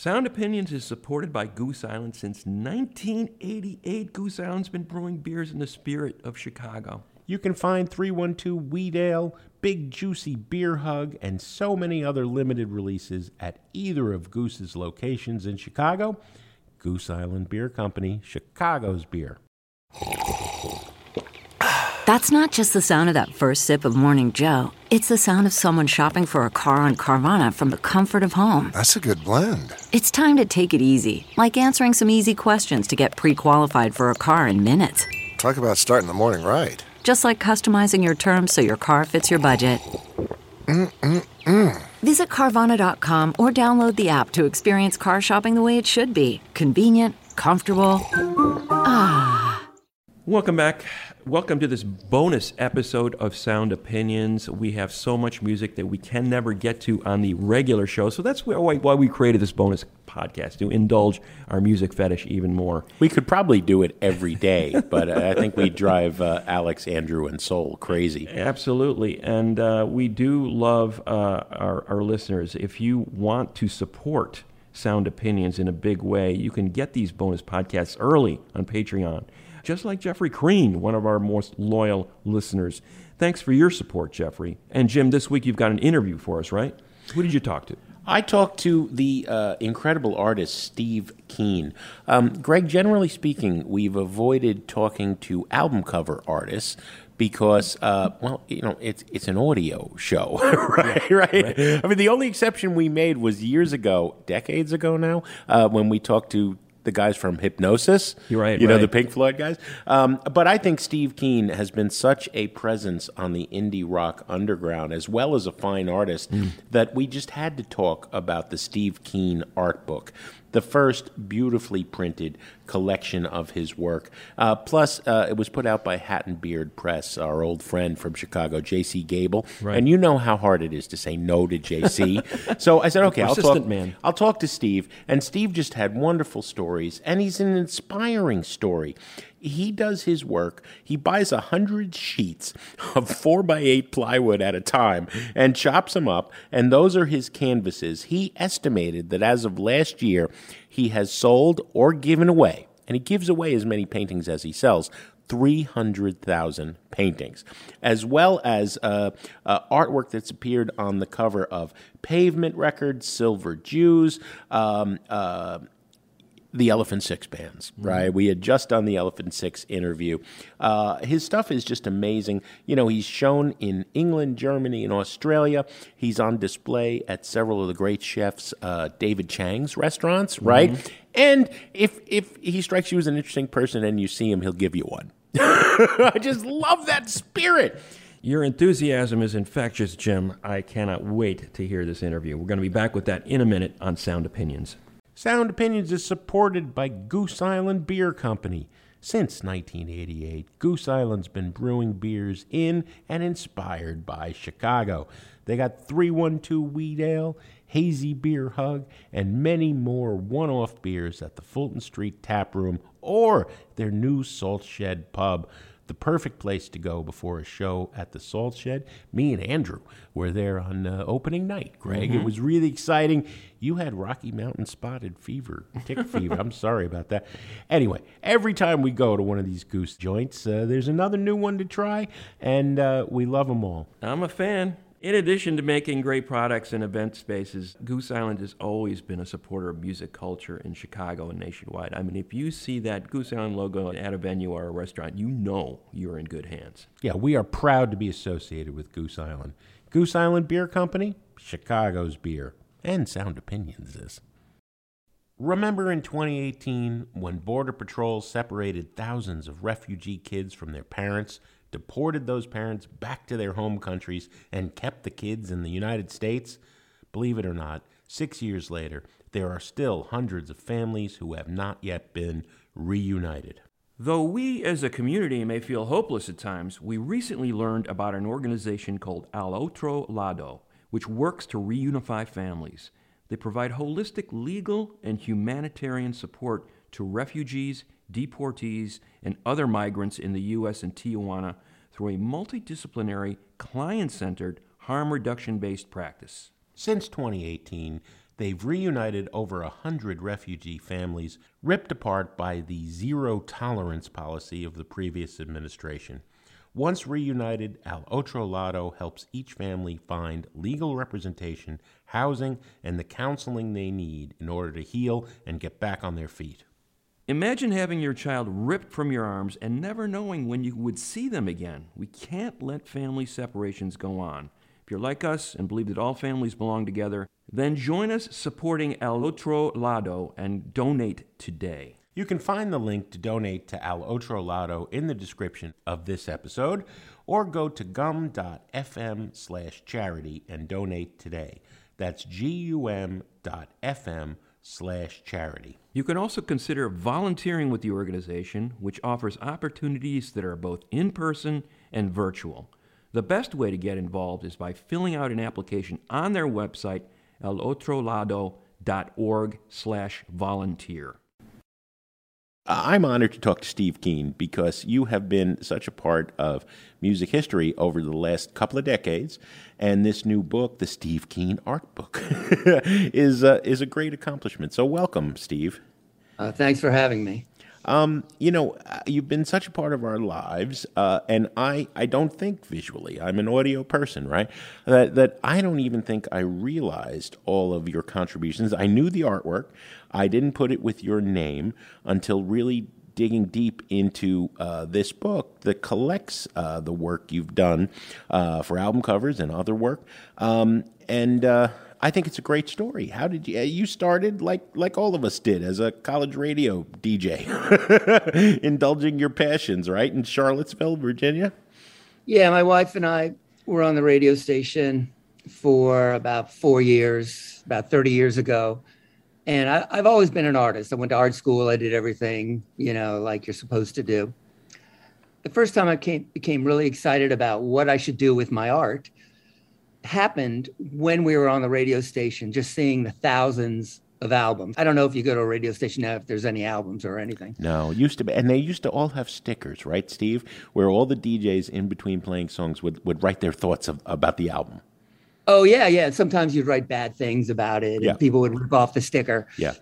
Sound Opinions is supported by Goose Island since 1988. Goose Island's been brewing beers in the spirit of Chicago. You can find 312 Wheat Ale, Big Juicy Beer Hug, and so many other limited releases at either of Goose's locations in Chicago. Goose Island Beer Company, Chicago's beer. That's not just the sound of that first sip of Morning Joe. It's the sound of someone shopping for a car on Carvana from the comfort of home. That's a good blend. It's time to take it easy, like answering some easy questions to get pre-qualified for a car in minutes. Talk about starting the morning right. Just like customizing your terms so your car fits your budget. Visit Carvana.com or download the app to experience car shopping the way it should be. Convenient, comfortable. Welcome back. Welcome to this bonus episode of Sound Opinions. We have so much music that we can never get to on the regular show, so that's why we created this bonus podcast, to indulge our music fetish even more. We could probably do it every day, but I think we drive Alex, Andrew, and Soul crazy. Absolutely, and we do love our listeners. If you want to support Sound Opinions in a big way, you can get these bonus podcasts early on Patreon. Just like Jeffrey Crean, one of our most loyal listeners. Thanks for your support, Jeffrey. And Jim, this week you've got an interview for us, right? Who did you talk to? I talked to the incredible artist Steve Keen. Greg, generally speaking, we've avoided talking to album cover artists because, it's an audio show, right? I mean, the only exception we made was years ago, decades ago now, when we talked to the guys from Hypnosis, the Pink Floyd guys. But I think Steve Keen has been such a presence on the indie rock underground, as well as a fine artist, that we just had to talk about the Steve Keen art book, the first beautifully printed collection of his work. Plus, it was put out by Hat and Beard Press, our old friend from Chicago, J.C. Gable. Right. And you know how hard it is to say no to J.C. So I said, okay, I'll talk to Steve. And Steve just had wonderful stories, and he's an inspiring story. He does his work. He buys 100 sheets of 4x8 plywood at a time and chops them up, and those are his canvases. He estimated that as of last year, he has sold or given away, and he gives away as many paintings as he sells, 300,000 paintings, as well as artwork that's appeared on the cover of Pavement Records, Silver Jews, the Elephant Six bands, right? We had just done the Elephant Six interview. His stuff is just amazing. You know, he's shown in England, Germany, and Australia. He's on display at several of the great chefs, David Chang's restaurants, right? And if he strikes you as an interesting person and you see him, he'll give you one. I just love that spirit. Your enthusiasm is infectious, Jim. I cannot wait to hear this interview. We're going to be back with that in a minute on Sound Opinions. Sound Opinions is supported by Goose Island Beer Company. Since 1988, Goose Island's been brewing beers in and inspired by Chicago. They got 312 Wheat Ale, Hazy Beer Hug, and many more one-off beers at the Fulton Street Tap Room or their new Salt Shed Pub. The perfect place to go before a show at the Salt Shed. Me and Andrew were there on opening night, Greg. It was really exciting. You had Rocky Mountain spotted fever, tick fever. I'm sorry about that. Anyway, every time we go to one of these Goose joints, there's another new one to try, and we love them all. I'm a fan. In addition to making great products and event spaces, Goose Island has always been a supporter of music culture in Chicago and nationwide. I mean, if you see that Goose Island logo at a venue or a restaurant, you know you're in good hands. Yeah, we are proud to be associated with Goose Island. Goose Island Beer Company, Chicago's beer, and Sound Opinions is. Remember in 2018 when Border Patrol separated thousands of refugee kids from their parents, deported those parents back to their home countries, and kept the kids in the United States? Believe it or not, 6 years later, there are still hundreds of families who have not yet been reunited. Though we as a community may feel hopeless at times, we recently learned about an organization called Al Otro Lado, which works to reunify families. They provide holistic legal and humanitarian support to refugees, deportees, and other migrants in the U.S. and Tijuana through a multidisciplinary, client-centered, harm reduction-based practice. Since 2018, They've reunited over 100 refugee families ripped apart by the zero-tolerance policy of the previous administration. Once reunited, Al Otro Lado helps each family find legal representation, housing, and the counseling they need in order to heal and get back on their feet. Imagine having your child ripped from your arms and never knowing when you would see them again. We can't let family separations go on. If you're like us and believe that all families belong together, then join us supporting Al Otro Lado and donate today. You can find the link to donate to Al Otro Lado in the description of this episode, or go to gum.fm/charity and donate today. That's gum.fm/charity. You can also consider volunteering with the organization, which offers opportunities that are both in-person and virtual. The best way to get involved is by filling out an application on their website, alotrolado.org/volunteer. I'm honored to talk to Steve Keen because you have been such a part of music history over the last couple of decades, and this new book, the Steve Keen Art Book, is a great accomplishment. So welcome, Steve. Thanks for having me. You've been such a part of our lives, and I don't think visually. I'm an audio person, right? That I don't even think I realized all of your contributions. I knew the artwork. I didn't put it with your name until really digging deep into this book that collects the work you've done for album covers and other work. I think it's a great story. How did you started like all of us did as a college radio DJ, indulging your passions, right? In Charlottesville, Virginia? Yeah, my wife and I were on the radio station for about 4 years, about 30 years ago. And I've always been an artist. I went to art school. I did everything, like you're supposed to do. The first time I became really excited about what I should do with my art happened when we were on the radio station, just seeing the thousands of albums. I don't know if you go to a radio station now if there's any albums or anything. No, it used to be. And they used to all have stickers, right, Steve? Where all the DJs in between playing songs would write their thoughts about the album. Oh, yeah. Sometimes you'd write bad things about it, and people would rip off the sticker. Yeah.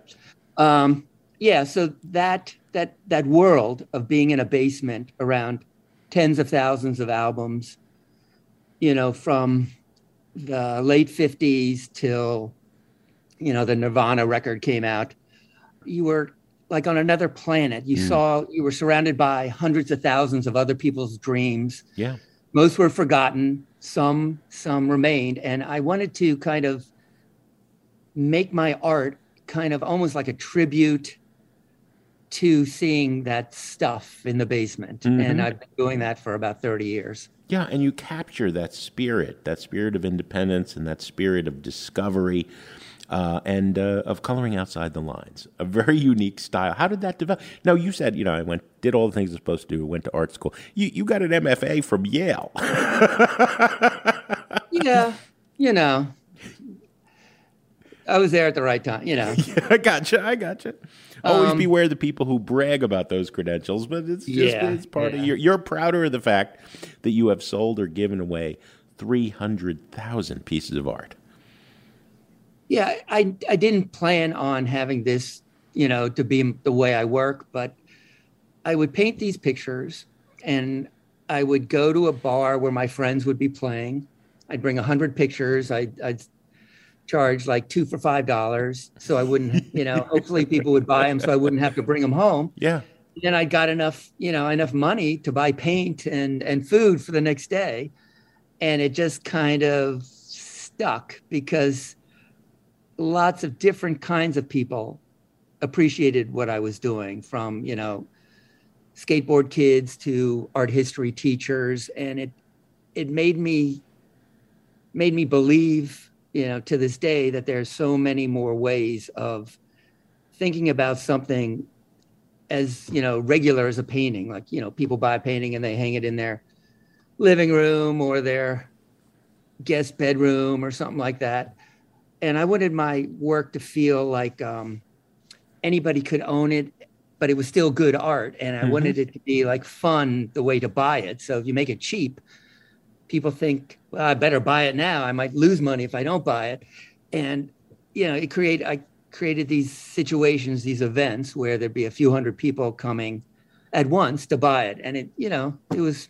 So that world of being in a basement around tens of thousands of albums, from the late 50s till, the Nirvana record came out, you were like on another planet. You were surrounded by hundreds of thousands of other people's dreams. Yeah. Most were forgotten. Some remained. And I wanted to kind of make my art kind of almost like a tribute to seeing that stuff in the basement. Mm-hmm. And I've been doing that for about 30 years. Yeah, and you capture that spirit of independence and that spirit of discovery and of coloring outside the lines. A very unique style. How did that develop? Now, you said, I did all the things I was supposed to do, went to art school. You got an MFA from Yale. Yeah, I was there at the right time, Yeah, I gotcha. Always beware the people who brag about those credentials, but it's part of you're prouder of the fact that you have sold or given away 300,000 pieces of art. Yeah, I didn't plan on having this, to be the way I work, but I would paint these pictures and I would go to a bar where my friends would be playing. I'd bring 100 pictures. I'd charge like 2 for $5. So I wouldn't, hopefully people would buy them so I wouldn't have to bring them home. Yeah. Then I got enough money to buy paint and food for the next day. And it just kind of stuck because lots of different kinds of people appreciated what I was doing, from, skateboard kids to art history teachers. And it made me believe, to this day, that there's so many more ways of thinking about something as, regular as a painting. Like, people buy a painting and they hang it in their living room or their guest bedroom or something like that. And I wanted my work to feel like anybody could own it, but it was still good art. And I wanted it to be like fun, the way to buy it. So if you make it cheap, people think, well, I better buy it now. I might lose money if I don't buy it. And I created these situations, these events where there'd be a few hundred people coming at once to buy it. And it was,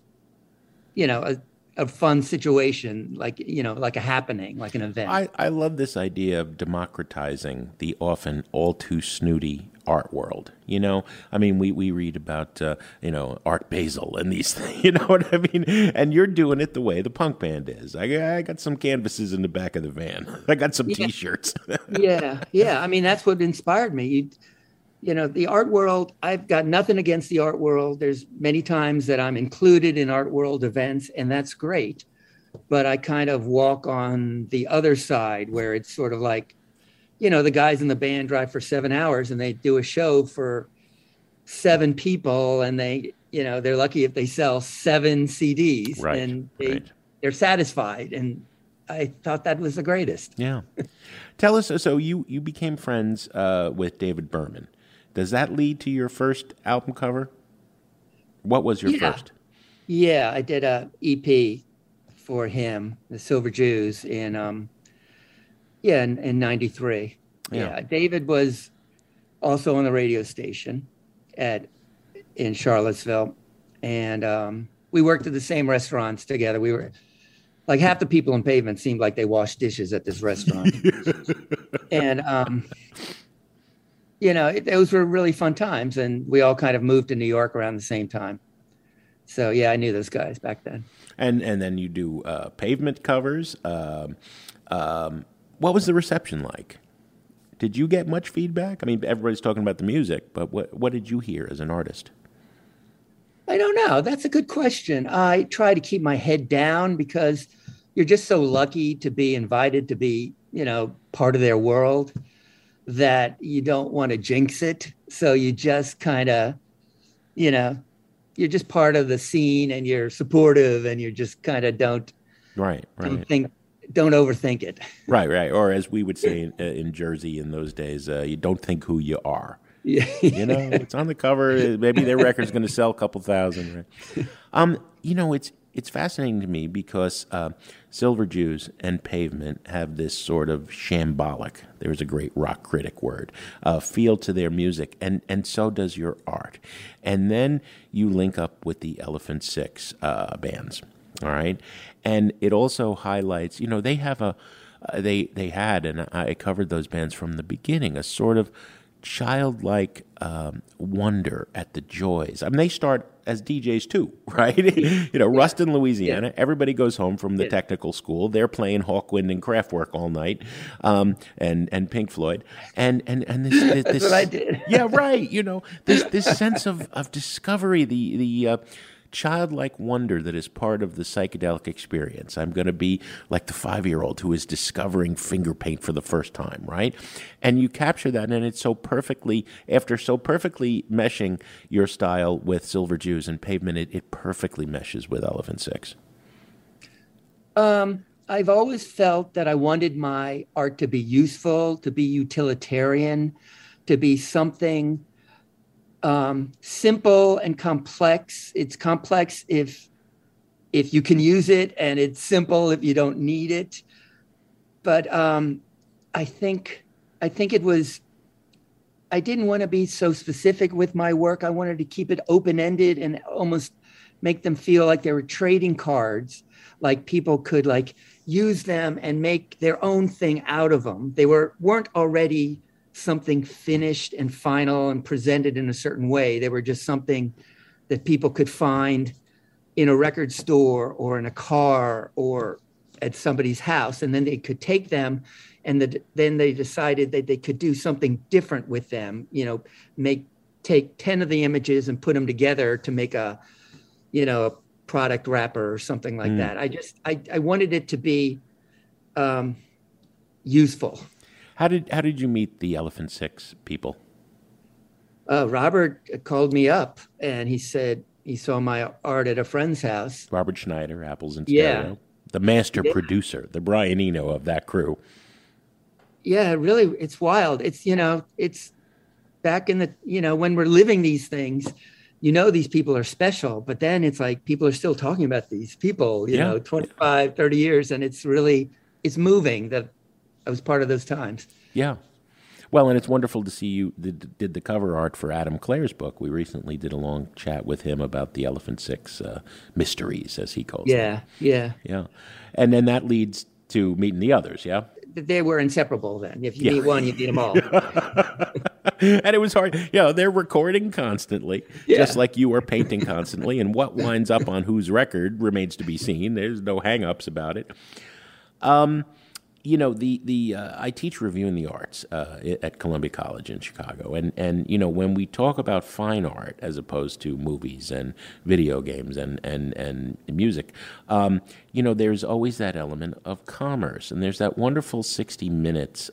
a fun situation, like a happening, like an event. I love this idea of democratizing the often all too snooty art world. I mean, we read about, Art Basel and these things, you know what I mean? And you're doing it the way the punk band is. I got some canvases in the back of the van. I got some T-shirts. Yeah. I mean, that's what inspired me. The art world, I've got nothing against the art world. There's many times that I'm included in art world events, and that's great. But I kind of walk on the other side where it's sort of like, the guys in the band drive for 7 hours and they do a show for 7 people, and they're lucky if they sell 7 CDs, right, and they're satisfied. And I thought that was the greatest. Yeah. Tell us, so you became friends with David Berman. Does that lead to your first album cover? What was your first? Yeah, I did a EP for him, The Silver Jews, in 93. Yeah, David was also on the radio station in Charlottesville, and we worked at the same restaurants together. We were like, half the people in Pavement seemed like they washed dishes at this restaurant. And those were really fun times, and we all kind of moved to New York around the same time. So I knew those guys back then. And then you do Pavement covers. What was the reception like? Did you get much feedback? I mean, everybody's talking about the music, but what did you hear as an artist? I don't know. That's a good question. I try to keep my head down because you're just so lucky to be invited to be, part of their world, that you don't want to jinx it. So you just kind of, you're just part of the scene, and you're supportive, and you just kind of don't overthink it. Right. Or as we would say in Jersey in those days, you don't think who you are. Yeah. It's on the cover. Maybe their record's going to sell a couple thousand. Right? It's fascinating to me because Silver Jews and Pavement have this sort of shambolic, there's a great rock critic word, feel to their music, and so does your art. And then you link up with the Elephant Six bands, all right? And it also highlights, they have they had, and I covered those bands from the beginning, a sort of childlike wonder at the joys. I mean, they start as DJs too, right? Ruston, Louisiana. Everybody goes home from the technical school. They're playing Hawkwind and Kraftwerk all night, and Pink Floyd, and this That's what I did. Yeah, right. This sense of discovery, the childlike wonder that is part of the psychedelic experience. I'm going to be like the 5-year-old who is discovering finger paint for the first time, right? And you capture that, and it's so perfectly meshing your style with Silver Jews and Pavement, it perfectly meshes with Elephant Six. I've always felt that I wanted my art to be useful, to be utilitarian, to be something simple and complex. It's complex if you can use it, and it's simple if you don't need it. But I think it was, I didn't want to be so specific with my work. I wanted to keep it open-ended and almost make them feel like they were trading cards, like people could use them and make their own thing out of them. They weren't already something finished and final and presented in a certain way. They were just something that people could find in a record store or in a car or at somebody's house. And then they could take them, and then they decided that they could do something different with them, take 10 of the images and put them together to make a product wrapper or something like that. I wanted it to be useful. How did you meet the Elephant Six people? Robert called me up, and he said he saw my art at a friend's house. Robert Schneider, Apples and Stereo, the master producer, the Brian Eno of that crew. Yeah, really, it's wild. It's it's back in the when we're living these things, these people are special, but then it's like people are still talking about these people, 25, 30 years, and it's moving that I was part of those times. Yeah. Well, and it's wonderful to see you did the cover art for Adam Clare's book. We recently did a long chat with him about the Elephant Six mysteries, as he calls them. Yeah, yeah. Yeah. And then that leads to meeting the others, yeah? They were inseparable then. If you meet one, you meet them all. And it was hard. They're recording constantly, just like you are painting constantly. And what winds up on whose record remains to be seen. There's no hang-ups about it. I teach reviewing the arts at Columbia College in Chicago, and when we talk about fine art as opposed to movies and video games and music, there's always that element of commerce, and there's that wonderful 60 Minutes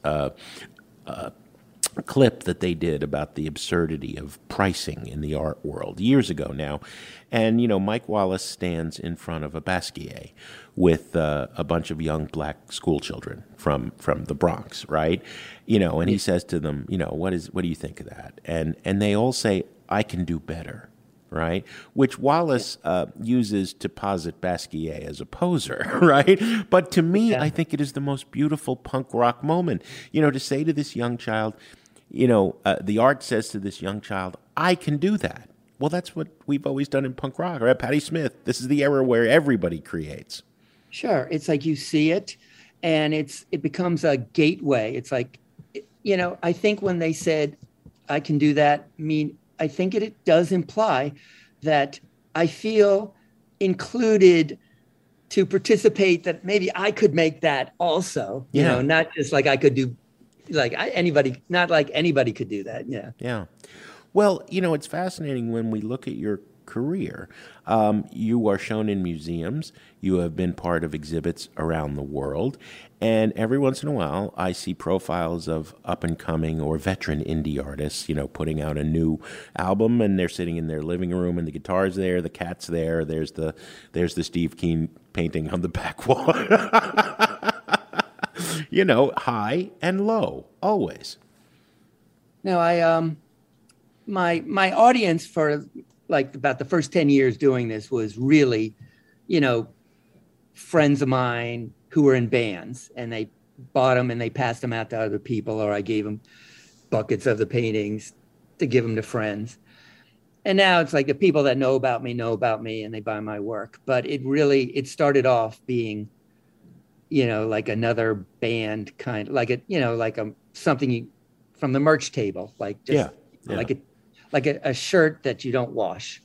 clip that they did about the absurdity of pricing in the art world years ago now. And, Mike Wallace stands in front of a Basquiat with a bunch of young black school children from the Bronx, right? And he says to them, what do you think of that? And they all say, I can do better. Right, which Wallace uses to posit Basquiat as a poser, right? But to me, I think it is the most beautiful punk rock moment. To say to this young child, the art says to this young child, I can do that. Well, that's what we've always done in punk rock, right? Patti Smith, this is the era where everybody creates. Sure. It's like you see it, and it becomes a gateway. It's like, I think when they said, I can do that, I think it does imply that I feel included to participate, that maybe I could make that also, not just like I could do, not like anybody could do that. Yeah. Yeah. Well, it's fascinating when we look at your career. You are shown in museums. You have been part of exhibits around the world. And every once in a while, I see profiles of up-and-coming or veteran indie artists, putting out a new album, and they're sitting in their living room, and the guitar's there, the cat's there, there's the Steve Keen painting on the back wall. High and low, always. No, my audience for like about the first 10 years doing this was really, friends of mine who were in bands, and they bought them and they passed them out to other people, or I gave them buckets of the paintings to give them to friends. And now it's like the people that know about me and they buy my work. But it started off being, like another band kind, like something from the merch table, like just like a shirt that you don't wash.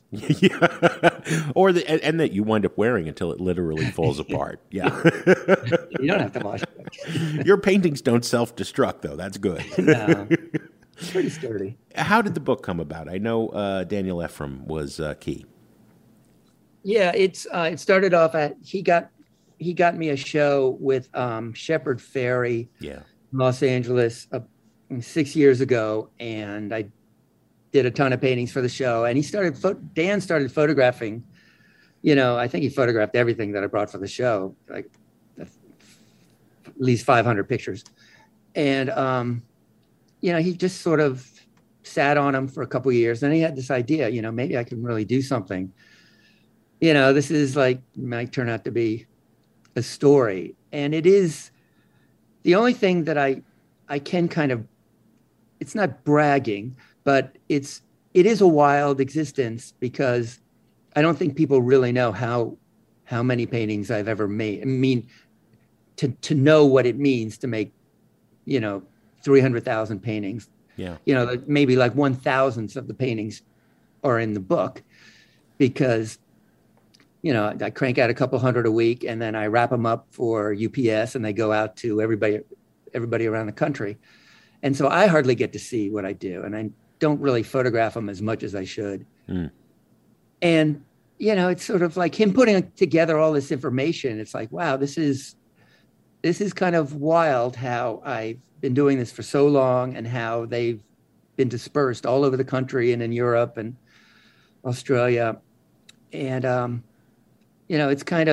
And that you wind up wearing until it literally falls apart. Yeah. You don't have to wash it. Your paintings don't self-destruct, though. That's good. No. It's pretty sturdy. How did the book come about? I know Daniel Ephraim was key. Yeah, it started off he got me a show with Shepard Fairey, in Los Angeles 6 years ago, and I did a ton of paintings for the show. And Dan started photographing. I think he photographed everything that I brought for the show, like at least 500 pictures. And he just sort of sat on them for a couple of years. Then he had this idea, maybe I can really do something. This is might turn out to be a story. And it is the only thing that I can kind of, it's not bragging, but it is a wild existence, because I don't think people really know how many paintings I've ever made. I mean, to know what it means to make, 300,000 paintings. Yeah. Maybe like 1,000th of the paintings are in the book, because, I crank out a couple hundred a week, and then I wrap them up for UPS, and they go out to everybody around the country. And so I hardly get to see what I do, and I don't really photograph them as much as I should. Mm. And, it's sort of like him putting together all this information. It's like, wow, this is kind of wild how I've been doing this for so long, and how they've been dispersed all over the country and in Europe and Australia. And, it's kind of,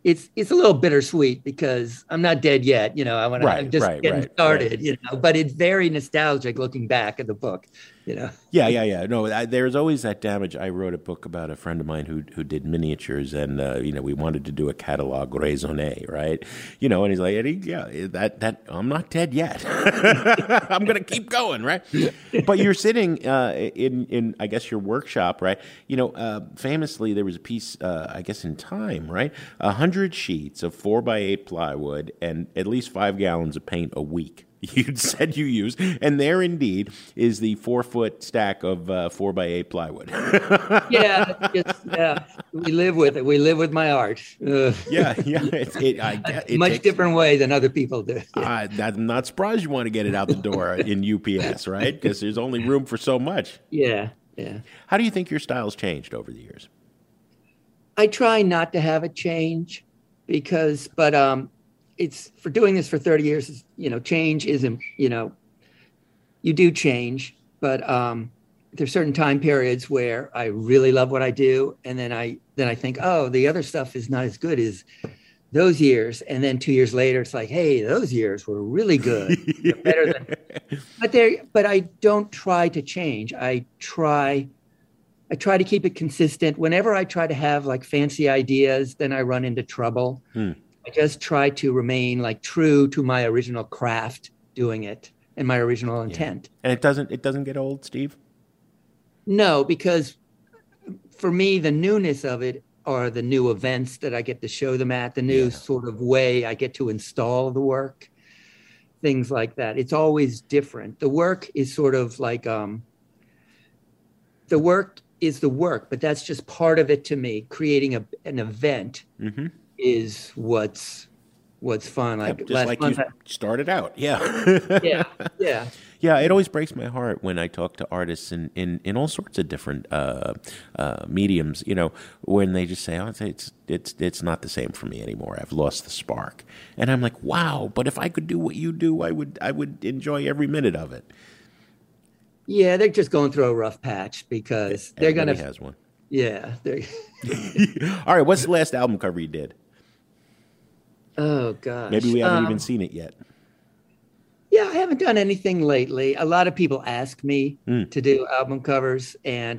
it's a little bittersweet because I'm not dead yet. I'm just getting started. But it's very nostalgic looking back at the book. Yeah. No, there's always that damage. I wrote a book about a friend of mine who did miniatures, and we wanted to do a catalog raisonné, right? And he's like, Eddie, that I'm not dead yet. I'm gonna keep going, right? But you're sitting in I guess your workshop, right? Famously there was a piece, I guess in Time, right? 100 sheets of 4x8 plywood and at least 5 gallons of paint a week. You said you use, and there indeed is the 4-foot stack of 4x8 plywood. Yeah, we live with it. We live with my art. It much different way than other people do. I'm not surprised you want to get it out the door in UPS, right? Because there's only room for so much. Yeah. How do you think your style's changed over the years? I try not to have it change but it's for doing this for 30 years, change isn't, you do change, but there's certain time periods where I really love what I do. And then I think, oh, the other stuff is not as good as those years. And then 2 years later, it's like, hey, those years were really good. Better than, but I don't try to change. I try to keep it consistent. Whenever I try to have like fancy ideas, then I run into trouble. I just try to remain like true to my original craft doing it and my original intent. And it doesn't get old, Steve? No, because for me, the newness of it are the new events that I get to show them at, the new sort of way I get to install the work, things like that. It's always different. The work is sort of like, the work is the work, but that's just part of it to me. Creating an event is what's fun. Like just like month, you started out. Yeah. Yeah, it always breaks my heart when I talk to artists in all sorts of different mediums, when they just say, oh, it's not the same for me anymore. I've lost the spark. And I'm like, wow, but if I could do what you do, I would enjoy every minute of it. Yeah, they're just going through a rough patch because they're going to... has one. Yeah. All right, what's the last album cover you did? Oh, gosh. Maybe we haven't even seen it yet. Yeah, I haven't done anything lately. A lot of people ask me to do album covers, and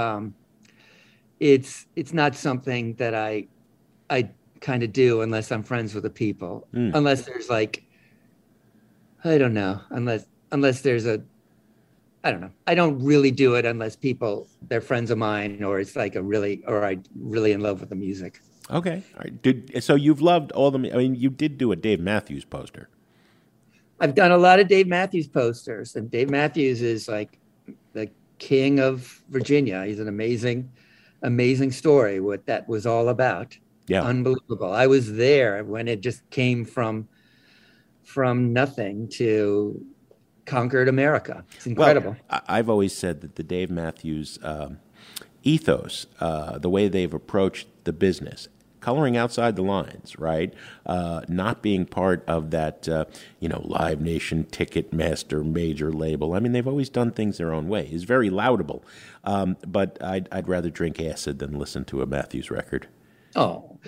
it's not something that I kind of do unless I'm friends with the people. Unless there's like, I don't know, unless there's I don't know. I don't really do it unless they're friends of mine, or it's like I'm really in love with the music. Okay. All right. So you've loved all the, you did do a Dave Matthews poster. I've done a lot of Dave Matthews posters, and Dave Matthews is like the king of Virginia. He's an amazing story, what that was all about. Yeah. Unbelievable. I was there when it just came from nothing to conquered America. It's incredible. Well, I've always said that the Dave Matthews ethos, the way they've approached the business, coloring outside the lines, right? Not being part of that, Live Nation, Ticketmaster, major label. I mean, they've always done things their own way. It's very laudable. But I'd rather drink acid than listen to a Matthews record. Oh.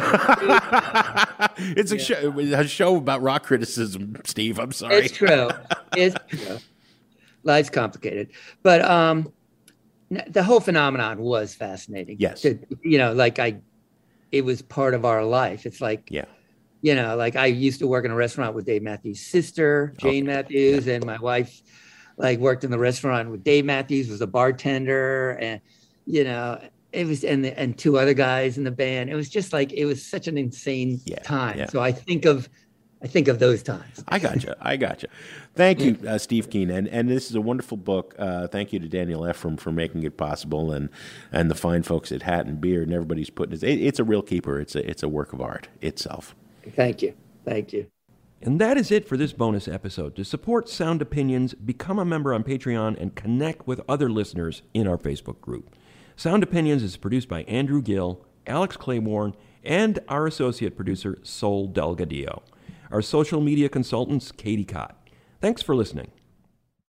It's a show about rock criticism, Steve. I'm sorry. It's true. Life's complicated. But the whole phenomenon was fascinating. Yes. It was part of our life. It's like, like I used to work in a restaurant with Dave Matthews' sister, Jane Matthews, and my wife worked in the restaurant with Dave Matthews, was a bartender, and, it was, and two other guys in the band. It was just it was such an insane time. Yeah. So I think of those times. I gotcha. Thank you, Steve Keen. And this is a wonderful book. Thank you to Daniel Ephraim for making it possible, and the fine folks at Hat and Beard, and everybody's putting it. It's a real keeper. It's a work of art itself. Thank you. And that is it for this bonus episode. To support Sound Opinions, become a member on Patreon and connect with other listeners in our Facebook group. Sound Opinions is produced by Andrew Gill, Alex Claiborne, and our associate producer, Sol Delgadillo. Our social media consultant's Katie Cott. Thanks for listening.